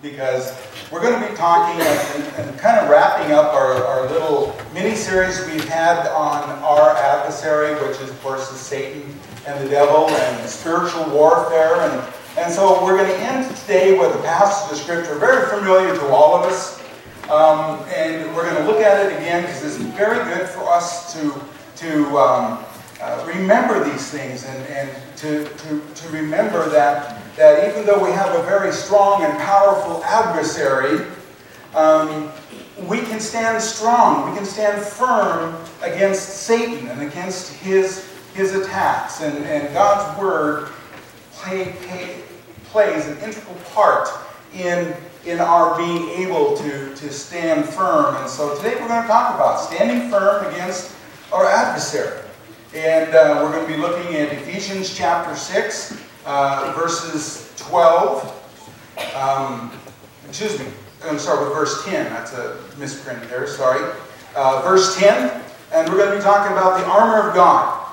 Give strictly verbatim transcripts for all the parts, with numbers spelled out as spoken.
because we're going to be talking and, and kind of wrapping up our, our little mini-series we've had on our adversary, which is, of course, is Satan and the devil and spiritual warfare. And, and so we're going to end today with a passage of Scripture very familiar to all of us. Um, and we're going to look at it again because it's very good for us to, to um, uh, remember these things and, and to, to, to remember that that even though we have a very strong and powerful adversary, um, we can stand strong, we can stand firm against Satan and against his, his attacks. And, and God's Word play, play, plays an integral part in, in our being able to, to stand firm. And so today we're going to talk about standing firm against our adversary. And uh, we're going to be looking at Ephesians chapter six. Uh, verses twelve, um, excuse me, I'm going to start with verse ten. That's a misprint there, sorry. Uh, verse ten, and we're going to be talking about the armor of God.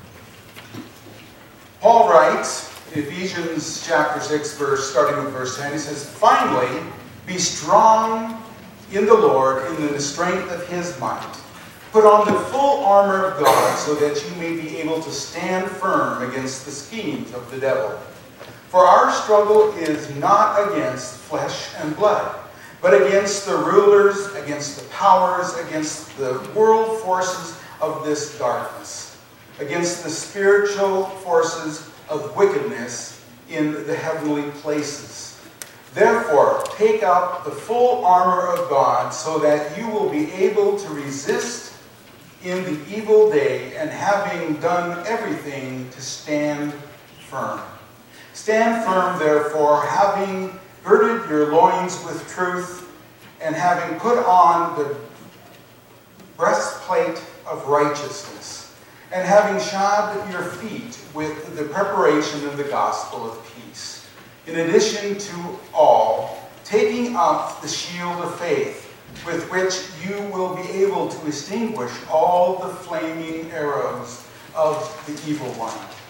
Paul writes, in Ephesians chapter six, verse, starting with verse ten, he says, "Finally, be strong in the Lord, in the strength of His might. Put on the full armor of God, so that you may be able to stand firm against the schemes of the devil. For our struggle is not against flesh and blood, but against the rulers, against the powers, against the world forces of this darkness, against the spiritual forces of wickedness in the heavenly places. Therefore, take up the full armor of God, so that you will be able to resist in the evil day, and having done everything, to stand firm. Stand firm, therefore, having girded your loins with truth, and having put on the breastplate of righteousness, and having shod your feet with the preparation of the gospel of peace. In addition to all, taking up the shield of faith, with which you will be able to extinguish all the flaming arrows of the evil one.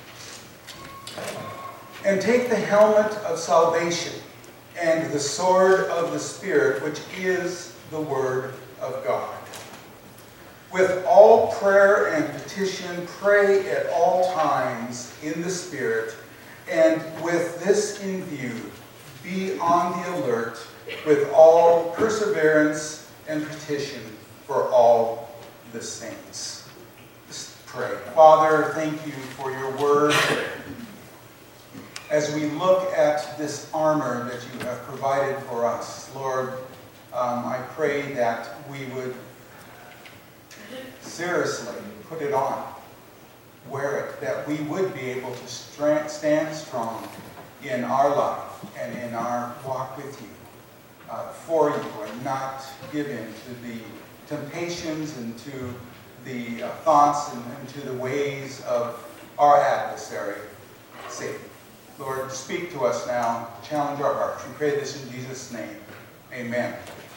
And take the helmet of salvation and the sword of the Spirit, which is the Word of God. With all prayer and petition, pray at all times in the Spirit, and with this in view, be on the alert with all perseverance and petition for all the saints." Let's pray. Father, thank you for your word. As we look at this armor that you have provided for us, Lord, um, I pray that we would seriously put it on, wear it, that we would be able to stand strong in our life and in our walk with you. Uh, for you, and not give in to the temptations and to the uh, thoughts and, and to the ways of our adversary, Satan. Lord, speak to us now. Challenge our hearts. We pray this in Jesus' name. Amen.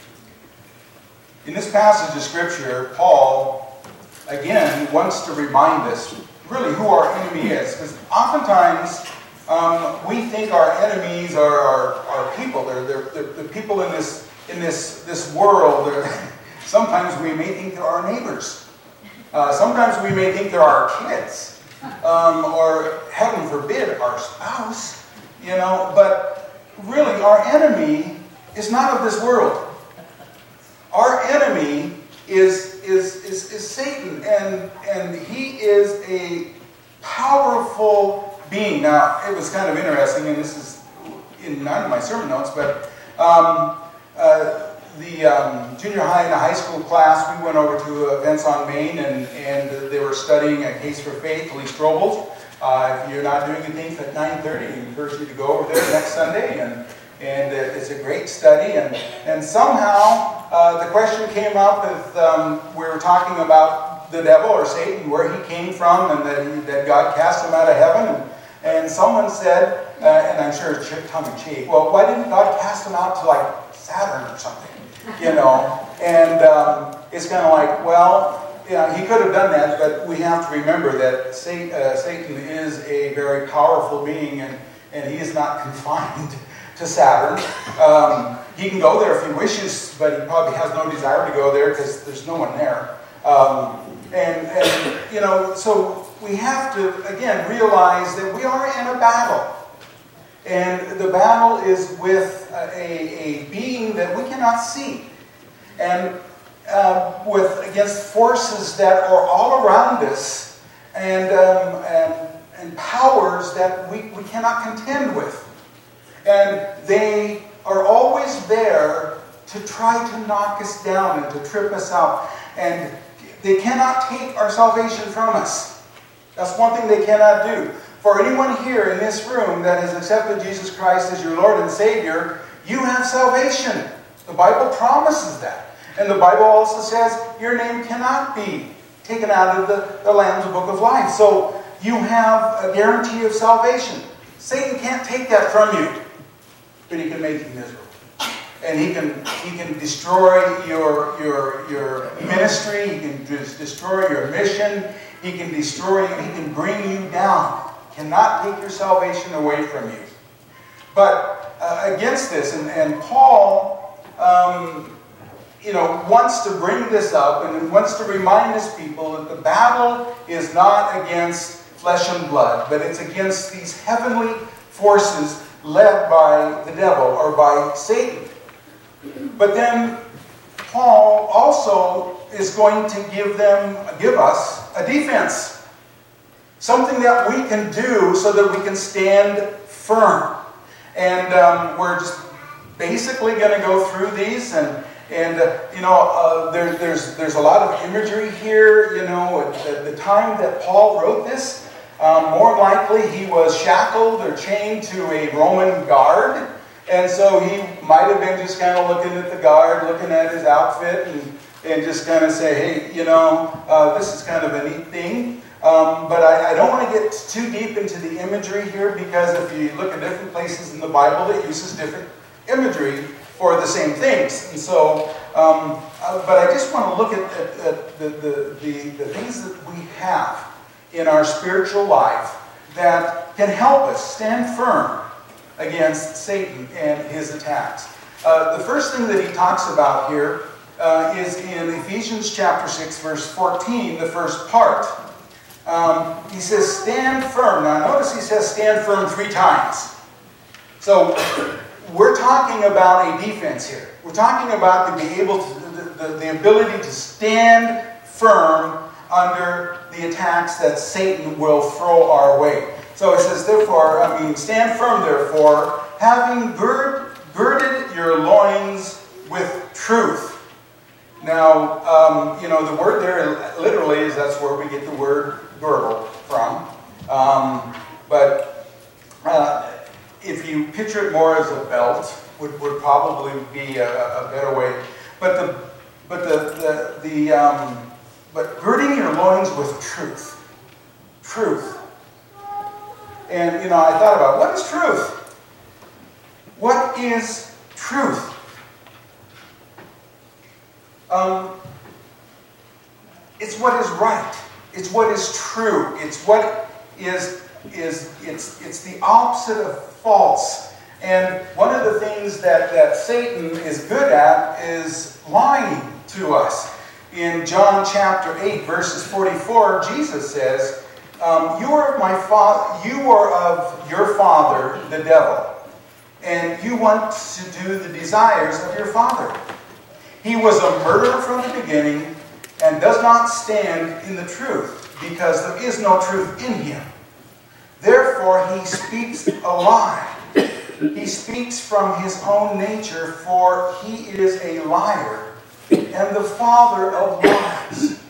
In this passage of Scripture, Paul, again, wants to remind us really who our enemy is. Because oftentimes, Um, we think our enemies are our, our people. They're, they're, they're the people in this in this this world. Sometimes we may think they're our neighbors. Uh, sometimes we may think they're our kids, um, or heaven forbid, our spouse. You know, but really, our enemy is not of this world. Our enemy is is is, is Satan, and and he is a powerful being. Now, it was kind of interesting, and this is in none of my sermon notes, but um, uh, the um, junior high and the high school class, we went over to events on Main, and, and they were studying A Case for Faith, Lee Strobel. Uh, if you're not doing anything at nine thirty, I encourage you to go over there next Sunday, and and uh, it's a great study. And, and somehow uh, the question came up with, um, we were talking about the devil or Satan, where he came from, and that, he, that God cast him out of heaven. And, And someone said, uh, and I'm sure it's tongue-in-cheek, well, why didn't God cast him out to, like, Saturn or something? You know? And um, it's kind of like, well, yeah, he could have done that, but we have to remember that Satan, uh, Satan is a very powerful being, and, and he is not confined to Saturn. Um, he can go there if he wishes, but he probably has no desire to go there because there's no one there. Um, and, and, you know, so we have to, again, realize that we are in a battle. And the battle is with a, a being that we cannot see. And uh, with against forces that are all around us and, um, and, and powers that we, we cannot contend with. And they are always there to try to knock us down and to trip us out. And they cannot take our salvation from us. That's one thing they cannot do. For anyone here in this room that has accepted Jesus Christ as your Lord and Savior, you have salvation. The Bible promises that. And the Bible also says your name cannot be taken out of the, the Lamb's Book of Life. So you have a guarantee of salvation. Satan can't take that from you, but he can make you miserable. And he can he can destroy your your your ministry. He can just destroy your mission. He can destroy you. He can bring you down. Cannot take your salvation away from you. But uh, against this, and, and Paul, um, you know, wants to bring this up and wants to remind his people that the battle is not against flesh and blood, but it's against these heavenly forces led by the devil or by Satan. But then Paul also is going to give them, give us a defense. Something that we can do so that we can stand firm. And um, we're just basically going to go through these. And, and uh, you know, uh, there, there's, there's a lot of imagery here. You know, at the time that Paul wrote this, um, more likely he was shackled or chained to a Roman guard. And so he might have been just kind of looking at the guard, looking at his outfit, and, and just kind of say, hey, you know, uh, this is kind of a neat thing. Um, but I, I don't want to get too deep into the imagery here, because if you look at different places in the Bible, it uses different imagery for the same things. And so, um, uh, but I just want to look at, at, at the, the, the, the things that we have in our spiritual life that can help us stand firm against Satan and his attacks. Uh, the first thing that he talks about here uh, is in Ephesians chapter six, verse fourteen, the first part. Um, he says, stand firm. Now notice he says stand firm three times. So we're talking about a defense here. We're talking about to be able to, the, the, the ability to stand firm under the attacks that Satan will throw our way. So it says, therefore, I mean, stand firm, therefore, having gird, girded your loins with truth. Now, um, you know, the word there literally is, that's where we get the word girdle from. Um, but uh, if you picture it more as a belt, would, would probably be a, a better way. But the, but the, the, the um, but girding your loins with truth. Truth. And, you know, I thought about, what is truth? What is truth? Um, it's what is right. It's what is true. It's what is, is it's, it's the opposite of false. And one of the things that, that Satan is good at is lying to us. In John chapter eight, verses forty-four, Jesus says, um, you are of my father, you are of your father, the devil, and you want to do the desires of your father. He was a murderer from the beginning and does not stand in the truth, because there is no truth in him. Therefore, he speaks a lie. He speaks from his own nature, for he is a liar and the father of lies.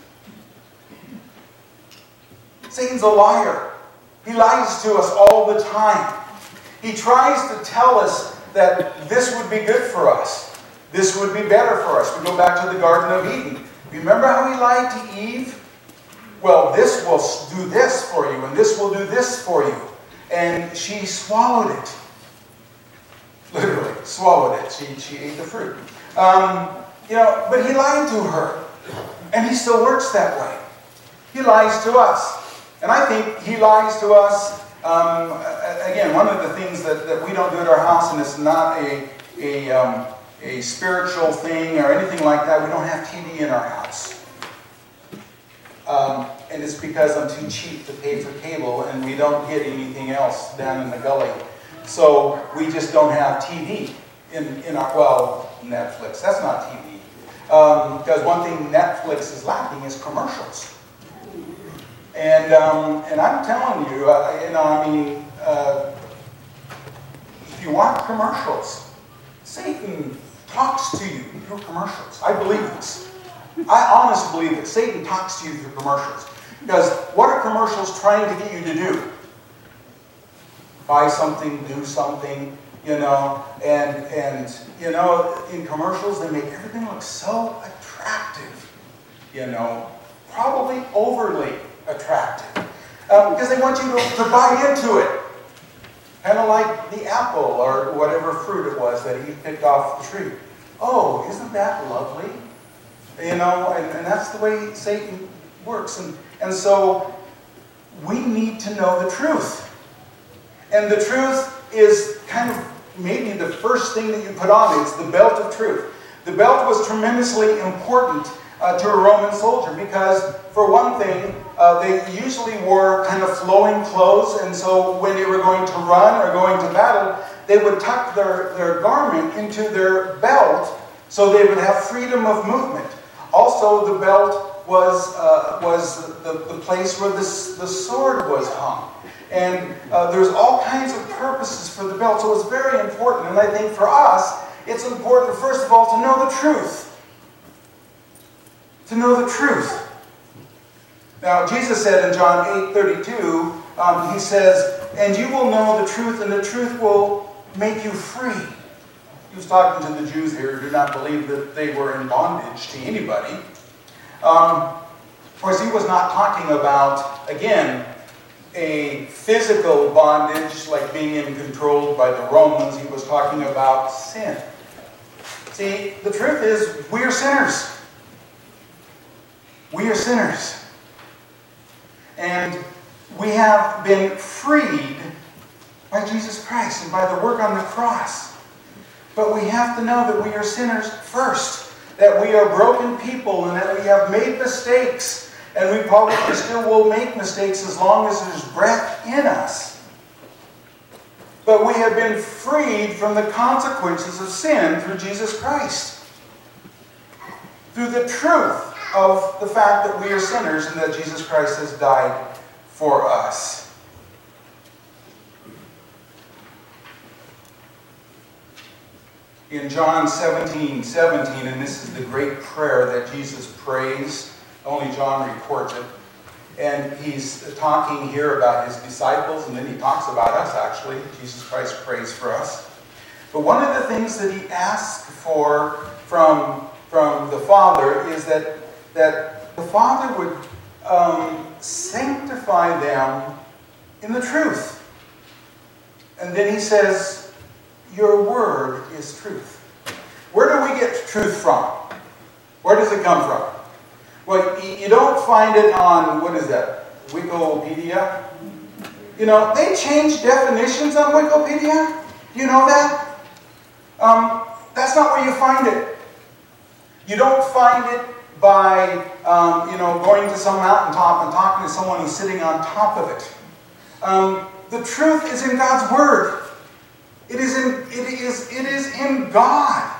Satan's a liar. He lies to us all the time. He tries to tell us that this would be good for us. This would be better for us. We go back to the Garden of Eden. Remember how he lied to Eve? Well, this will do this for you, and this will do this for you. And she swallowed it. Literally, swallowed it. She, she ate the fruit. Um, you know, but he lied to her. And he still works that way. He lies to us. And I think he lies to us Um, again, one of the things that, that we don't do at our house, and it's not a, a, um, a spiritual thing or anything like that, we don't have T V in our house. Um, and it's because I'm too cheap to pay for cable, and we don't get anything else down in the gully. So we just don't have T V in, in our, well, Netflix, that's not T V. Um, because one thing Netflix is lacking is commercials. And, um, and I'm telling you, uh, you know, I mean, uh, if you want commercials, Satan talks to you through commercials. I believe this. I honestly believe that Satan talks to you through commercials. Because what are commercials trying to get you to do? Buy something, do something, you know, and, and you know, in commercials they make everything look so attractive, you know, probably overly attractive, um, because they want you to, to buy into it. Kind of like the apple or whatever fruit it was that he picked off the tree. Oh, isn't that lovely? You know, and, and that's the way Satan works. And, and so we need to know the truth. And the truth is kind of maybe the first thing that you put on. It's the belt of truth. The belt was tremendously important uh, to a Roman soldier because, for one thing, uh, they usually wore kind of flowing clothes, and so when they were going to run or going to battle, they would tuck their, their garment into their belt so they would have freedom of movement. Also, the belt was, uh, was the, the place where this, the sword was hung. And uh, there's all kinds of purposes for the belt, so it's very important. And I think for us, it's important, first of all, to know the truth. To know the truth. Now, Jesus said in John eight thirty-two, um, he says, "And you will know the truth, and the truth will make you free." He was talking to the Jews here who did not believe that they were in bondage to anybody. Um, of course, he was not talking about, again, a physical bondage like being controlled by the Romans. He was talking about sin. See, the truth is, we are sinners. We are sinners. And we have been freed by Jesus Christ and by the work on the cross. But we have to know that we are sinners first. That we are broken people and that we have made mistakes. And we probably still will make mistakes as long as there's breath in us. But we have been freed from the consequences of sin through Jesus Christ. Through the truth of the fact that we are sinners and that Jesus Christ has died for us. In John seventeen seventeen, and this is the great prayer that Jesus prays, only John records it, and he's talking here about his disciples, and then he talks about us, actually. Jesus Christ prays for us. But one of the things that he asks for from, from the Father is that, that the Father would um, sanctify them in the truth. And then he says, "Your word is truth." Where do we get truth from? Where does it come from? Well, you don't find it on, what is that, Wikipedia? You know, they change definitions on Wikipedia. Do you know that? Um, that's not where you find it. You don't find it by, um, you know, going to some mountaintop and talking to someone who's sitting on top of it. Um, the truth is in God's Word. It is in, it is, it is in God.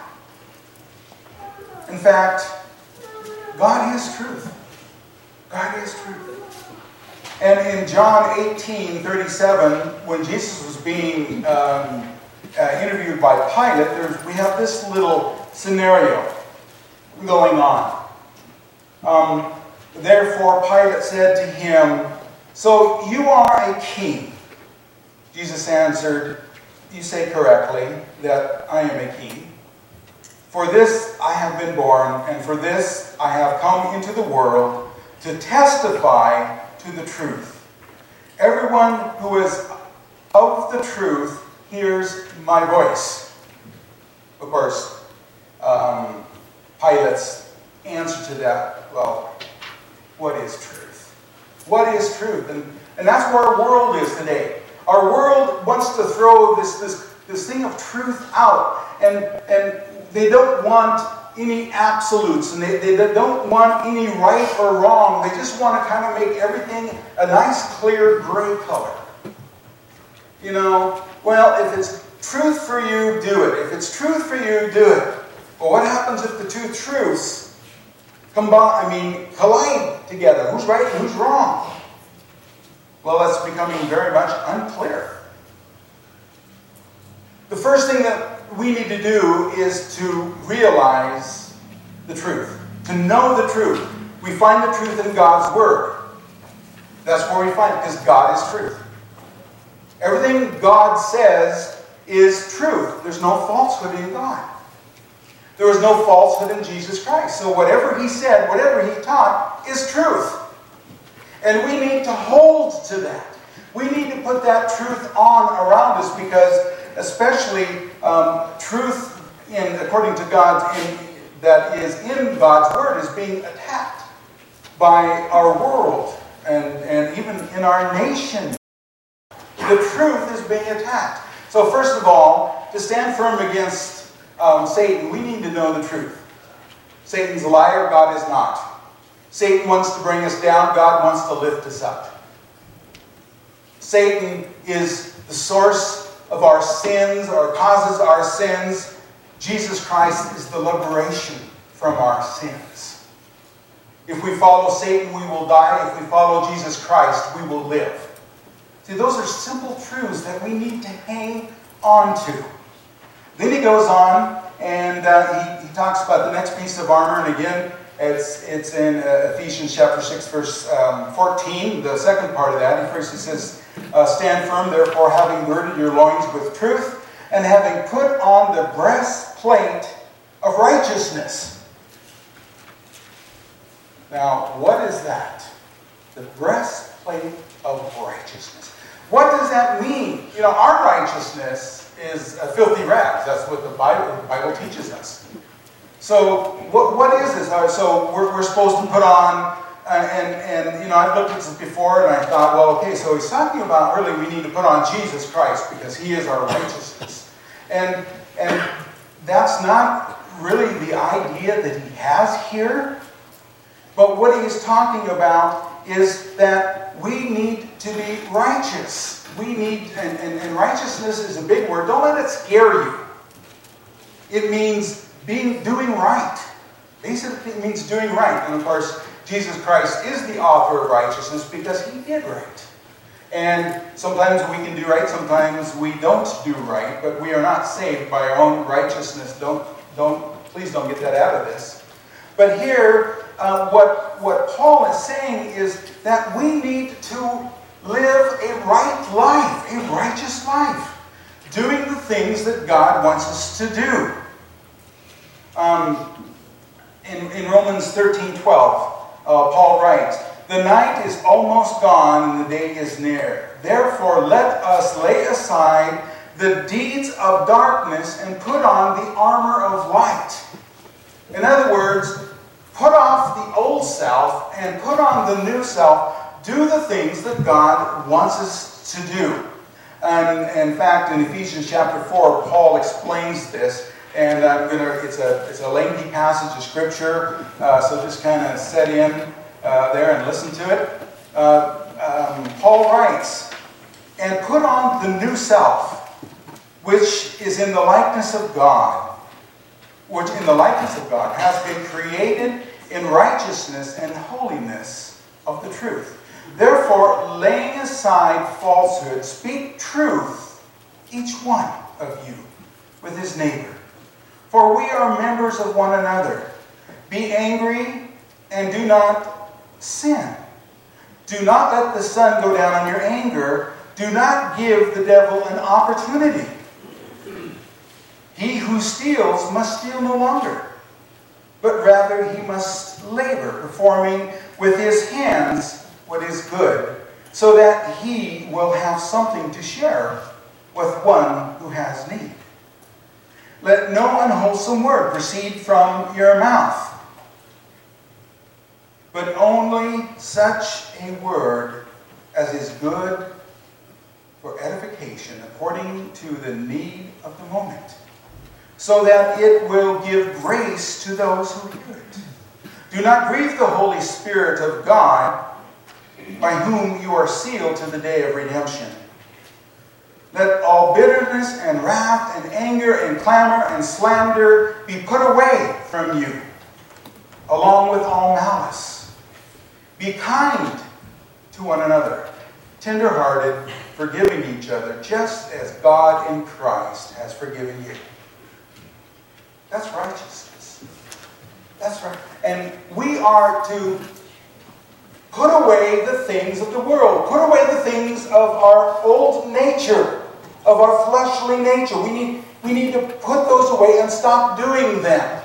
In fact, God is truth. God is truth. And in John eighteen thirty-seven, when Jesus was being um, uh, interviewed by Pilate, there's, we have this little scenario going on. Um, Therefore, Pilate said to him, "So you are a king?" Jesus answered, "You say correctly that I am a king. For this I have been born, and for this I have come into the world, to testify to the truth. Everyone who is of the truth hears my voice." Of course, um, Pilate's answer to that, well, what is truth? What is truth? And, and that's where our world is today. Our world wants to throw this, this, this thing of truth out, and, and they don't want any absolutes, and they, they don't want any right or wrong. They just want to kind of make everything a nice, clear gray color. You know, well, if it's truth for you, do it. If it's truth for you, do it. But what happens if the two truths combine, I mean, collide together? Who's right and who's wrong? Well, that's becoming very much unclear. The first thing that we need to do is to realize the truth, to know the truth. We find the truth in God's Word. That's where we find it, because God is truth. Everything God says is truth. There's no falsehood in God. There is no falsehood in Jesus Christ. So whatever He said, whatever He taught, is truth. And we need to hold to that. We need to put that truth on around us, because especially um, truth, in, according to God, in, that is in God's Word, is being attacked by our world and, and even in our nation. The truth is being attacked. So first of all, to stand firm against um, Satan, we need to know the truth. Satan's a liar, God is not. Satan wants to bring us down, God wants to lift us up. Satan is the source of our sins, or causes our sins. Jesus Christ is the liberation from our sins. If we follow Satan, we will die. If we follow Jesus Christ, we will live. See, those are simple truths that we need to hang on to. Then he goes on, and uh, he, he talks about the next piece of armor, and again, It's, it's in uh, Ephesians chapter six, verse um, fourteen, the second part of that. First he says, uh, stand firm, therefore, having girded your loins with truth, and having put on the breastplate of righteousness. Now, what is that? The breastplate of righteousness. What does that mean? You know, our righteousness is a filthy rags. That's what the Bible, the Bible teaches us. So, what, what is this? So, we're, we're supposed to put on, uh, and, and, you know, I've looked at this before, and I thought, well, okay, so he's talking about, really, we need to put on Jesus Christ, because He is our righteousness. And, and that's not really the idea that he has here. But what he is talking about is that we need to be righteous. We need, and, and, and righteousness is a big word. Don't let it scare you. It means being, doing right. Basically, it means doing right. And of course, Jesus Christ is the author of righteousness because He did right. And sometimes we can do right, sometimes we don't do right, but we are not saved by our own righteousness. Don't, don't, please don't get that out of this. But here, uh, what, what Paul is saying is that we need to live a right life, a righteous life, doing the things that God wants us to do. Um, in, in Romans thirteen twelve, uh, Paul writes, "The night is almost gone and the day is near. Therefore let us lay aside the deeds of darkness and put on the armor of light." In other words, put off the old self and put on the new self. Do the things that God wants us to do. And in fact, in Ephesians chapter four, Paul explains this. And I'm gonna, it's a, it's a lengthy passage of Scripture, uh, so just kind of set in uh, there and listen to it. Uh, um, Paul writes, "And put on the new self, which is in the likeness of God, which in the likeness of God has been created in righteousness and holiness of the truth. Therefore, laying aside falsehood, speak truth, each one of you, with his neighbor. For we are members of one another. Be angry and do not sin. Do not let the sun go down on your anger. Do not give the devil an opportunity. He who steals must steal no longer, but rather he must labor, performing with his hands what is good, so that he will have something to share with one who has need. Let no unwholesome word proceed from your mouth, but only such a word as is good for edification according to the need of the moment, so that it will give grace to those who hear it. Do not grieve the Holy Spirit of God, by whom you are sealed to the day of redemption. Let all bitterness and wrath and anger and clamor and slander be put away from you, along with all malice. Be kind to one another, tender-hearted, forgiving each other, just as God in Christ has forgiven you. That's righteousness. That's right. And we are to put away the things of the world. Put away the things of our old nature, of our fleshly nature. We need, we need to put those away and stop doing them.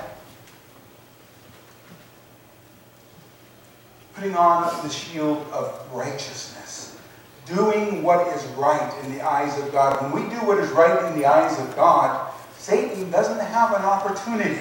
Putting on the shield of righteousness. Doing what is right in the eyes of God. When we do what is right in the eyes of God, Satan doesn't have an opportunity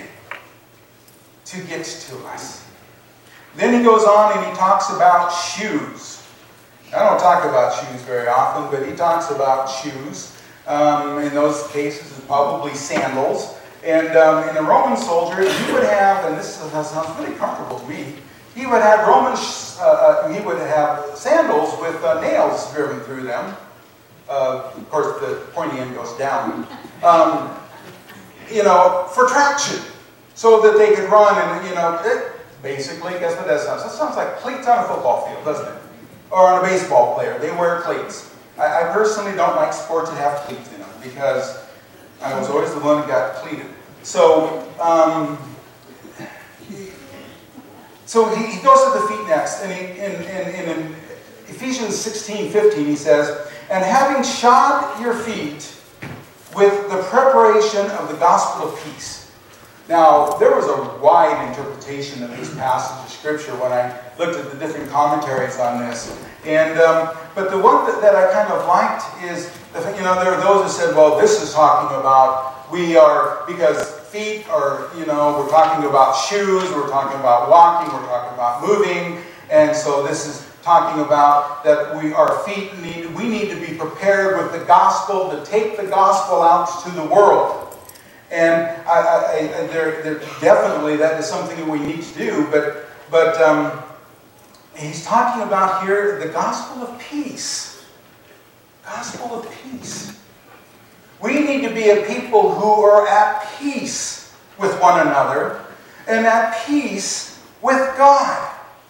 to get to us. Then he goes on and he talks about shoes. I don't talk about shoes very often, but he talks about shoes. Um, in those cases, it's probably sandals. And um, in a Roman soldier, he would have, and this sounds really comfortable to me, he would have Roman, uh, he would have sandals with uh, nails driven through them. Uh, of course, the pointy end goes down. Um, you know, for traction, so that they could run and, you know, it, basically, guess what that sounds? That sounds like cleats on a football field, doesn't it? Or on a baseball player. They wear cleats. I, I personally don't like sports that have cleats in them because I was always the one that got cleated. So, um, he, so he, he goes to the feet next, and he, in, in, in, in Ephesians sixteen fifteen, he says, "And having shod your feet with the preparation of the gospel of peace." Now, there was a wide interpretation of this passage of Scripture when I looked at the different commentaries on this. And um, but the one that, that I kind of liked is, you know, there are those who said, well, this is talking about we are, because feet are, you know, we're talking about shoes, we're talking about walking, we're talking about moving. And so this is talking about that we, our feet need, we need to be prepared with the gospel to take the gospel out to the world. And I, I, I, there, there definitely that is something that we need to do. But, but um, he's talking about here the gospel of peace. Gospel of peace. We need to be a people who are at peace with one another and at peace with God.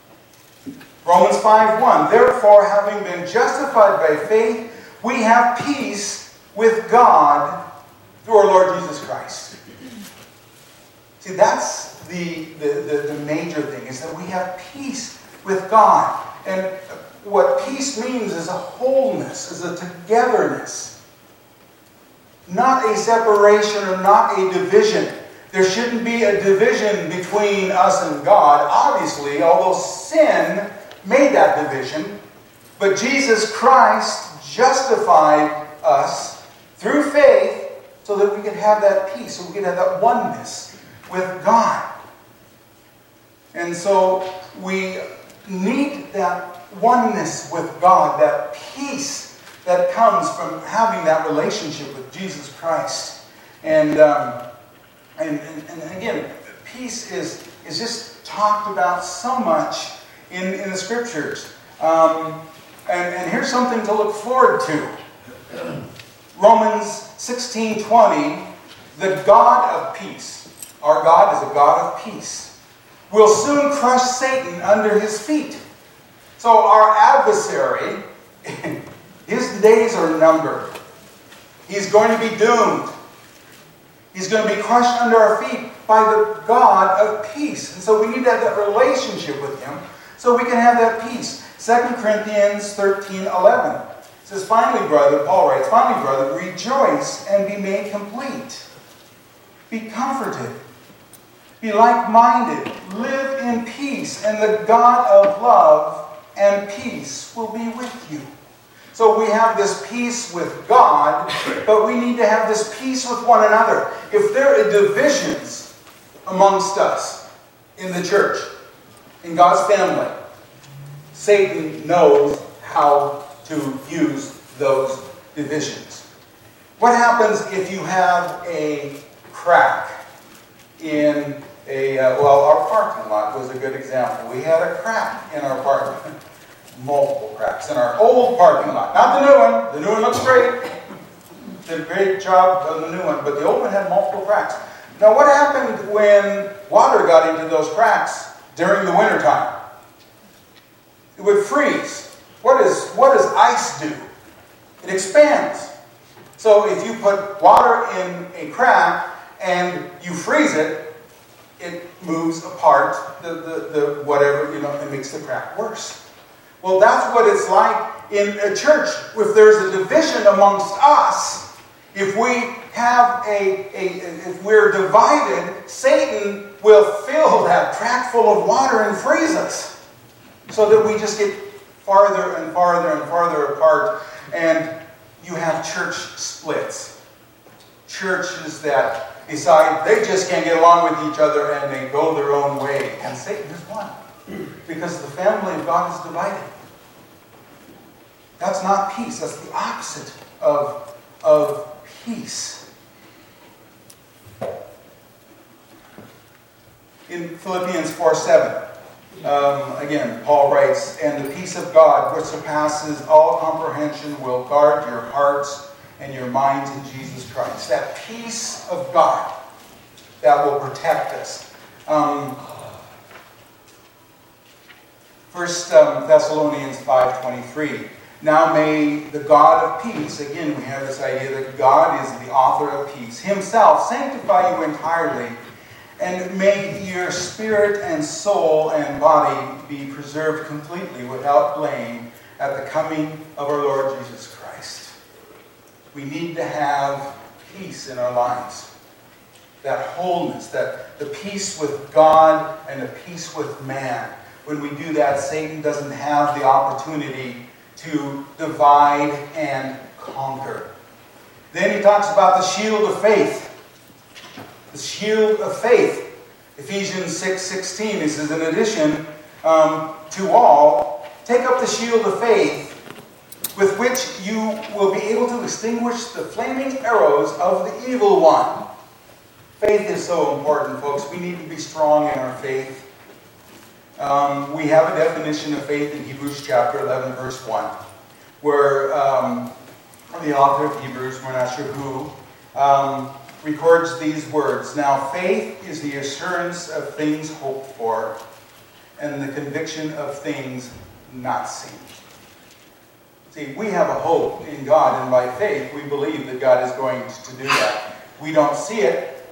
Romans five one. Therefore, having been justified by faith, we have peace with God through our Lord Jesus Christ. See, that's the, the, the, the major thing, is that we have peace with God. And what peace means is a wholeness, is a togetherness. Not a separation or not a division. There shouldn't be a division between us and God, obviously, although sin made that division. But Jesus Christ justified us through faith, so that we can have that peace, so we can have that oneness with God. And so we need that oneness with God, that peace that comes from having that relationship with Jesus Christ. And um, and, and, and again, peace is, is just talked about so much in, in the Scriptures. Um, and, and here's something to look forward to. Romans sixteen twenty, the God of peace, our God is a God of peace, will soon crush Satan under his feet. So our adversary, his days are numbered. He's going to be doomed. He's going to be crushed under our feet by the God of peace. And so we need to have that relationship with him so we can have that peace. Second Corinthians thirteen eleven. It says, finally, brother, Paul writes, finally, brother, rejoice and be made complete. Be comforted. Be like-minded. Live in peace, and the God of love and peace will be with you. So we have this peace with God, but we need to have this peace with one another. If there are divisions amongst us in the church, in God's family, Satan knows how to use those divisions. What happens if you have a crack in a, uh, well, our parking lot was a good example. We had a crack in our parking lot. Multiple cracks in our old parking lot. Not the new one. The new one looks great. Did a great job on the new one, but the old one had multiple cracks. Now, what happened when water got into those cracks during the wintertime? It would freeze. What, is, what does ice do? It expands. So if you put water in a crack and you freeze it, it moves apart, the, the, the whatever, you know, it makes the crack worse. Well, that's what it's like in a church. If there's a division amongst us, if we have a, a if we're divided, Satan will fill that crack full of water and freeze us, so that we just get farther and farther and farther apart, and you have church splits. Churches that decide they just can't get along with each other and they go their own way. And Satan is one, because the family of God is divided. That's not peace. That's the opposite of, of peace. In Philippians four seven, um, again, Paul writes, "And the peace of God, which surpasses all comprehension, will guard your hearts and your minds in Jesus Christ." That peace of God that will protect us. Um, First um, Thessalonians five twenty-three. "Now may the God of peace," again we have this idea that God is the author of peace, "himself sanctify you entirely, and may your spirit and soul and body be preserved completely without blame at the coming of our Lord Jesus Christ." We need to have peace in our lives. That wholeness, that the peace with God and the peace with man. When we do that, Satan doesn't have the opportunity to divide and conquer. Then he talks about the shield of faith. The shield of faith. Ephesians six sixteen, he says, "In addition um, to all, take up the shield of faith, with which you will be able to extinguish the flaming arrows of the evil one." Faith is so important, folks. We need to be strong in our faith. Um, we have a definition of faith in Hebrews chapter eleven, verse one, where um, the author of Hebrews, we're not sure who, um, records these words. "Now faith is the assurance of things hoped for, and the conviction of things not seen." See, we have a hope in God, and by faith we believe that God is going to do that. We don't see it,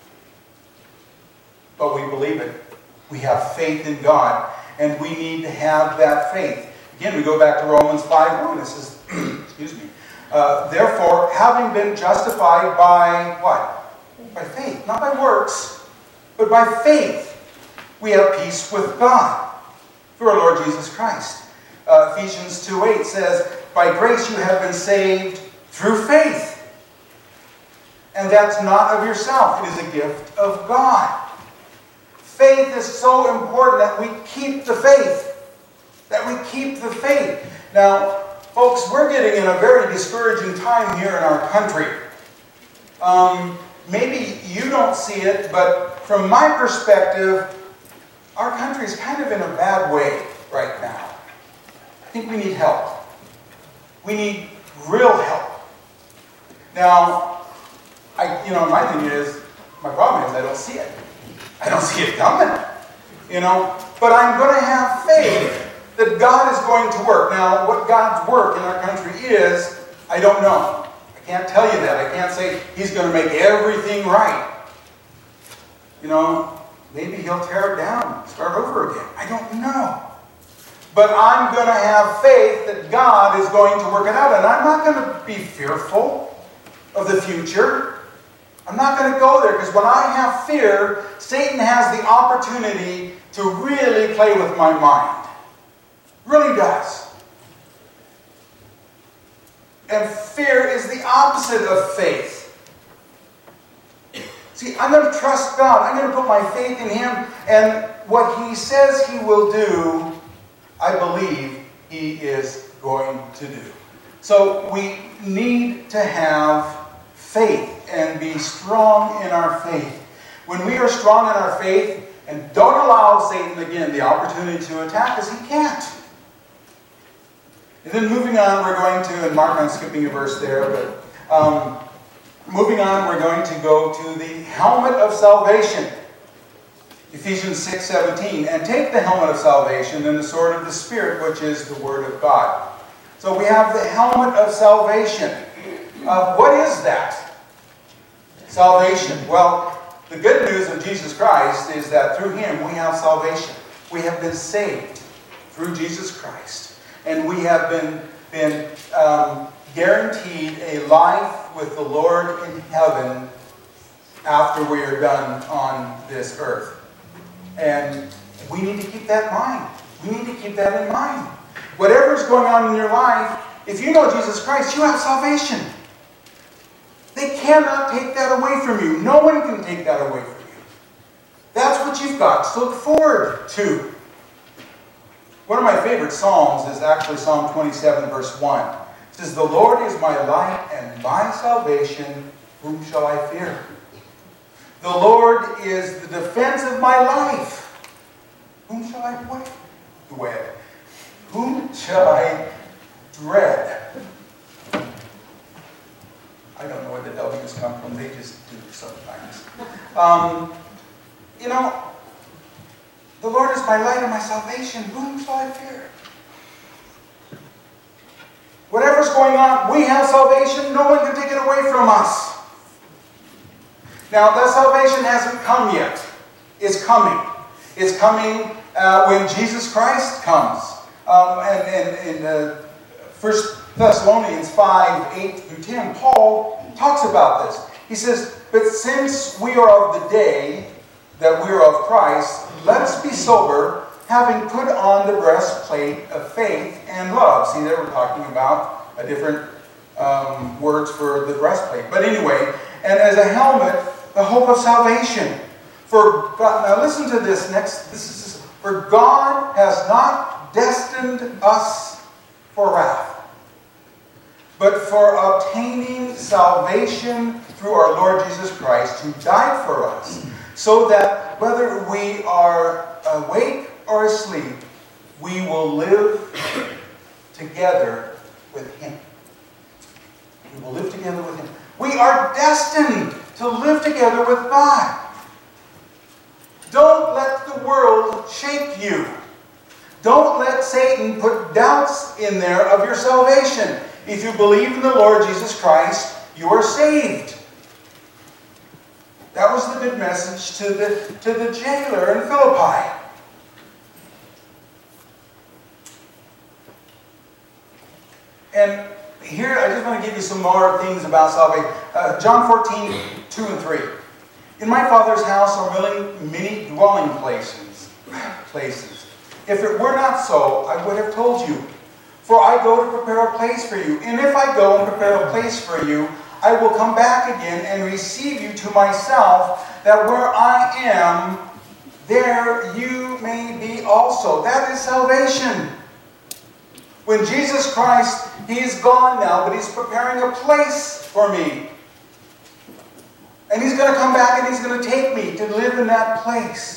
but we believe it. We have faith in God, and we need to have that faith. Again, we go back to Romans five one. It says, excuse me, uh, "Therefore, having been justified by" what? By faith. Not by works, but by faith. We have peace with God through our Lord Jesus Christ. Uh, Ephesians two eight says, "By grace you have been saved through faith. And that's not of yourself. It is a gift of God." Faith is so important that we keep the faith. That we keep the faith. Now, folks, we're getting in a very discouraging time here in our country. Um, maybe you don't see it, but from my perspective, our country is kind of in a bad way right now. I think we need help. We need real help. Now, I, you know, my thing is, my problem is I don't see it. I don't see it coming, you know. But I'm going to have faith that God is going to work. Now, what God's work in our country is, I don't know. I can't tell you that. I can't say He's going to make everything right. You know, maybe He'll tear it down, start over again. I don't know. But I'm going to have faith that God is going to work it out. And I'm not going to be fearful of the future. I'm not going to go there, because when I have fear, Satan has the opportunity to really play with my mind. Really does. And fear is the opposite of faith. See, I'm going to trust God. I'm going to put my faith in Him. And what He says He will do, I believe He is going to do. So we need to have faith and be strong in our faith. When we are strong in our faith and don't allow Satan, again, the opportunity to attack us, he can't. And then moving on, we're going to, and Mark, I'm skipping a verse there, but um, moving on, we're going to go to the helmet of salvation. Ephesians six seventeen. And take the helmet of salvation and the sword of the Spirit, which is the Word of God. So we have the helmet of salvation. Uh, what is that? Salvation. Well, the good news of Jesus Christ is that through Him we have salvation. We have been saved through Jesus Christ. And we have been, been um, guaranteed a life with the Lord in heaven after we are done on this earth. And we need to keep that in mind. We need to keep that in mind. Whatever is going on in your life, if you know Jesus Christ, you have salvation. They cannot take that away from you. No one can take that away from you. That's what you've got to look forward to. One of my favorite Psalms is actually Psalm twenty-seven, verse one. It says, "The Lord is my light and my salvation. Whom shall I fear? The Lord is the defense of my life. Whom shall I what? Dread? Whom shall I dread?" I don't know where the W's come from. They just do sometimes. Um, you know, the Lord is my light and my salvation. Whom shall I fear? Whatever's going on, we have salvation. No one can take it away from us. Now, that salvation hasn't come yet. It's coming. It's coming uh, when Jesus Christ comes. Um, and and in uh, First Thessalonians five, eight through ten, Paul talks about this. He says, "But since we are of the day that we are of Christ, let us be sober, having put on the breastplate of faith and love." See, there we're talking about a different um, words for the breastplate. But anyway, and as a helmet, the hope of salvation. For God, now listen to this next. This is for God has not destined us for wrath, but for obtaining salvation through our Lord Jesus Christ, who died for us, so that whether we are awake or asleep, we will live together with Him. We will live together with Him. We are destined to live together with God. Don't let the world shake you. Don't let Satan put doubts in there of your salvation. If you believe in the Lord Jesus Christ, you are saved. That was the good message to the, to the jailer in Philippi. And here, I just want to give you some more things about salvation. Uh, John fourteen, two and three. "In my Father's house are many, many dwelling places. places. If it were not so, I would have told you. For I go to prepare a place for you. And if I go and prepare a place for you, I will come back again and receive you to myself, that where I am, there you may be also." That is salvation. When Jesus Christ, He is gone now, but He's preparing a place for me. And He's going to come back and He's going to take me to live in that place.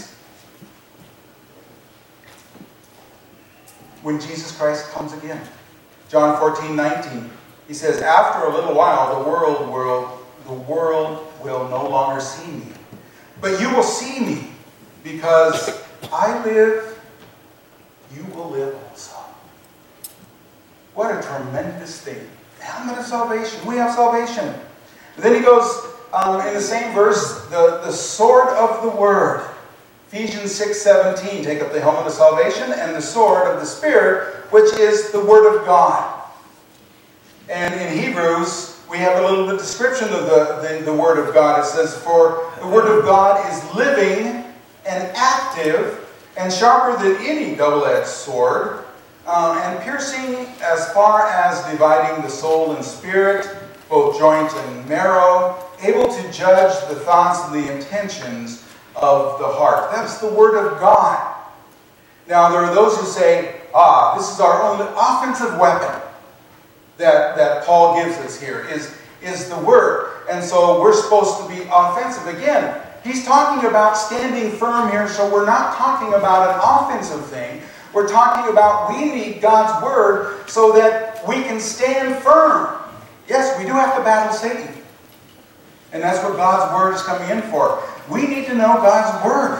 When Jesus Christ comes again. John fourteen, nineteen. He says, "After a little while, the world will, the world will no longer see me. But you will see me, because I live, you will live also." What a tremendous thing. The helmet of salvation. We have salvation. And then he goes, um, in the same verse, the, the sword of the Word. Ephesians six, seventeen. "Take up the helmet of salvation and the sword of the Spirit, which is the Word of God." And in Hebrews, we have a little bit of description of the, the, the Word of God. It says, "For the Word of God is living and active and sharper than any double-edged sword, um, and piercing as far as dividing the soul and spirit, both joint and marrow, able to judge the thoughts and the intentions of the heart." That's the Word of God. Now, there are those who say, ah, this is our only offensive weapon. that, that Paul gives us here is, is the Word. And so we're supposed to be offensive. Again, he's talking about standing firm here, so we're not talking about an offensive thing. We're talking about we need God's Word so that we can stand firm. Yes, we do have to battle Satan. And that's what God's Word is coming in for. We need to know God's Word.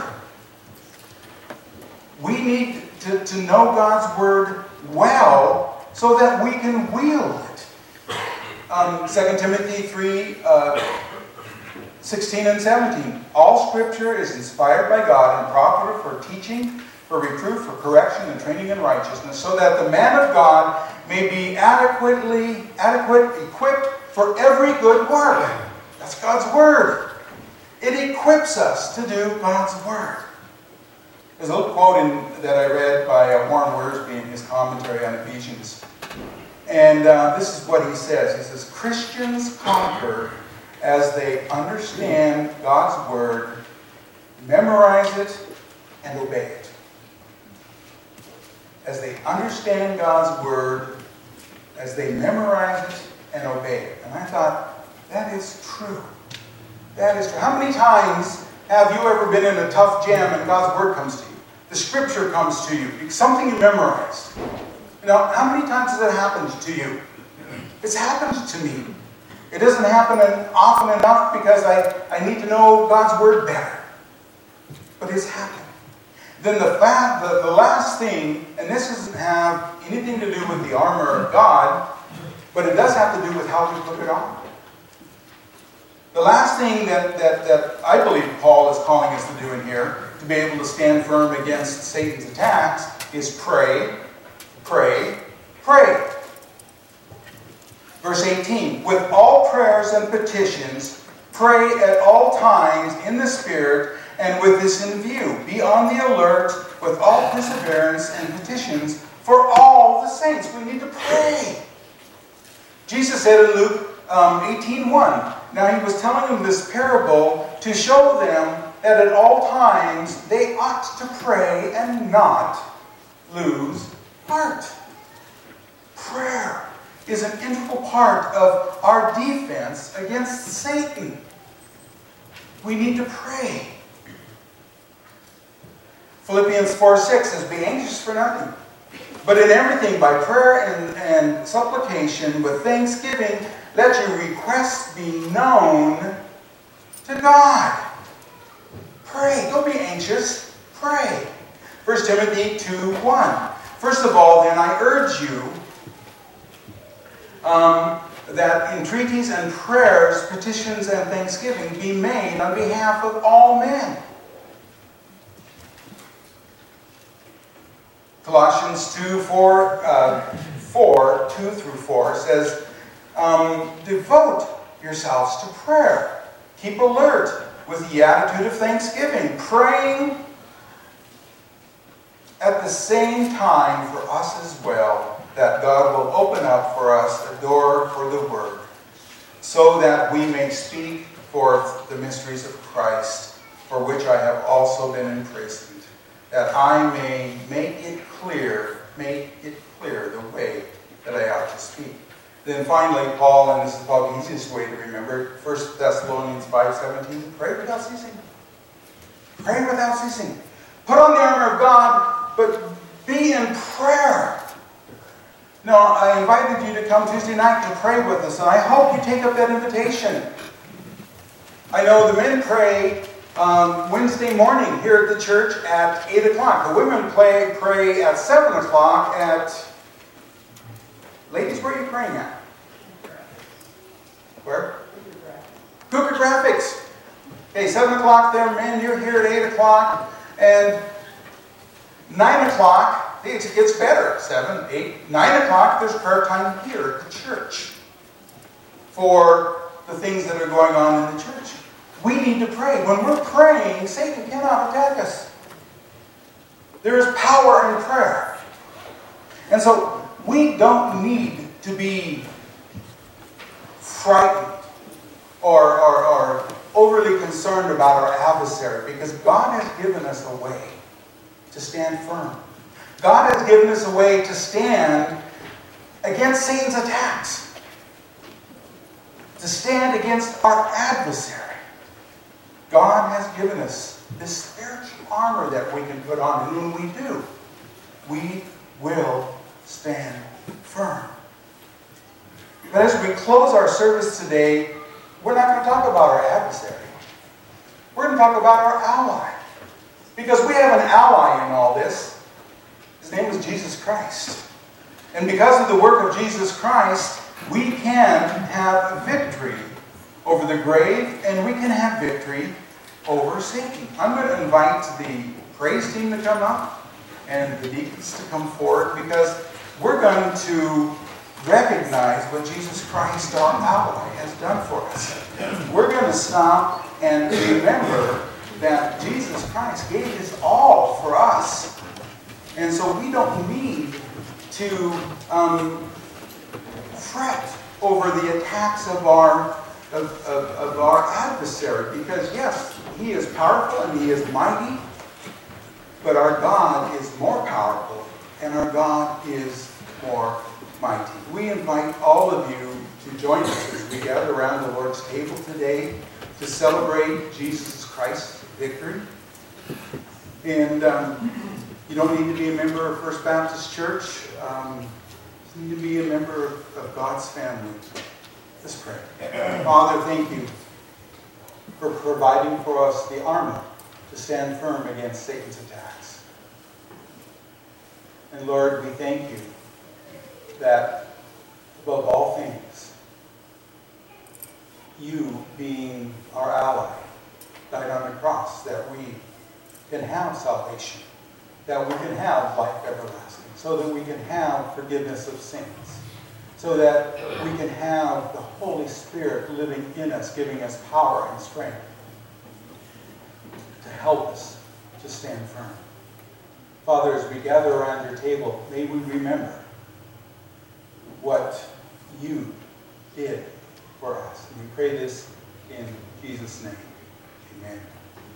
We need to, to know God's Word well so that we can wield it. Um, Second Timothy three, uh, sixteen and seventeen. All Scripture is inspired by God and profitable for teaching, for reproof, for correction, and training in righteousness, so that the man of God may be adequately, adequate, equipped for every good work. That's God's Word. It equips us to do God's Word. There's a little quote in, that I read by uh, Warren Wiersbe in his commentary on Ephesians. And uh, this is what he says. He says, Christians conquer as they understand God's Word, memorize it, and obey it. As they understand God's Word, as they memorize it and obey it. And I thought, that is true. That is true. How many times have you ever been in a tough jam and God's Word comes to you? The Scripture comes to you. It's something you memorized. You know, how many times has it happened to you? It's happened to me. It doesn't happen often enough because I, I need to know God's Word better. But it's happened. Then the, fact, the, the last thing, and this doesn't have anything to do with the armor of God, but it does have to do with how we put it on. The last thing that, that, that I believe Paul is calling us to do in here, to be able to stand firm against Satan's attacks, is pray, pray, pray. Verse eighteen, with all prayers and petitions, pray at all times in the Spirit, and with this in view. Be on the alert with all perseverance and petitions for all the saints. We need to pray. Jesus said in Luke um, eighteen one, now he was telling them this parable to show them that at all times they ought to pray and not lose heart. Prayer is an integral part of our defense against Satan. We need to pray. Philippians four six says, be anxious for nothing, but in everything by prayer and, and supplication with thanksgiving, let your requests be known to God. Pray. Don't be anxious. Pray. First Timothy two one. First of all, then, I urge you um, that entreaties and prayers, petitions and thanksgiving be made on behalf of all men. Colossians two, four, uh, four, two through four says, um, devote yourselves to prayer. Keep alert with the attitude of thanksgiving, praying at the same time for us as well, that God will open up for us a door for the Word, so that we may speak forth the mysteries of Christ, for which I have also been imprisoned, that I may make it clear, make it clear the way that I ought to speak. Then finally, Paul, and this is probably the easiest way to remember, First Thessalonians five seventeen, pray without ceasing. Pray without ceasing. Put on the armor of God, but be in prayer. Now, I invited you to come Tuesday night to pray with us, and I hope you take up that invitation. I know the men pray um, Wednesday morning here at the church at eight o'clock. The women play, pray at seven o'clock at... Ladies, where are you praying at? Where? Cougar Graphics. Okay, seven o'clock there, men, you're here at eight o'clock. And nine o'clock, it gets better. seven, eight, nine o'clock, there's prayer time here at the church for the things that are going on in the church. We need to pray. When we're praying, Satan cannot attack us. There is power in prayer. And so we don't need to be frightened or, or, or overly concerned about our adversary, because God has given us a way to stand firm. God has given us a way to stand against Satan's attacks, to stand against our adversary. God has given us this spiritual armor that we can put on, and when we do, we will stand firm. But as we close our service today, we're not going to talk about our adversary. We're going to talk about our ally. Because we have an ally in all this. His name is Jesus Christ. And because of the work of Jesus Christ, we can have victory over the grave, and we can have victory over Satan. I'm going to invite the praise team to come up and the deacons to come forward, because we're going to recognize what Jesus Christ, our ally, has done for us. We're going to stop and remember that Jesus Christ gave his all for us. And so we don't need to um, fret over the attacks of our, of, of, of our adversary. Because yes, he is powerful and he is mighty, but our God is more powerful and our God is more mighty. We invite all of you to join us as we gather around the Lord's table today to celebrate Jesus Christ's victory. And um, you don't need to be a member of First Baptist Church. Um, you need to be a member of, of God's family. Let's pray. Father, thank you for providing for us the armor to stand firm against Satan's attacks. And Lord, we thank you that above all things, you being our ally, died on the cross that we can have salvation, that we can have life everlasting, so that we can have forgiveness of sins, so that we can have the Holy Spirit living in us, giving us power and strength to help us to stand firm. Father, as we gather around your table, may we remember what you did for us. And we pray this in Jesus' name. Amen.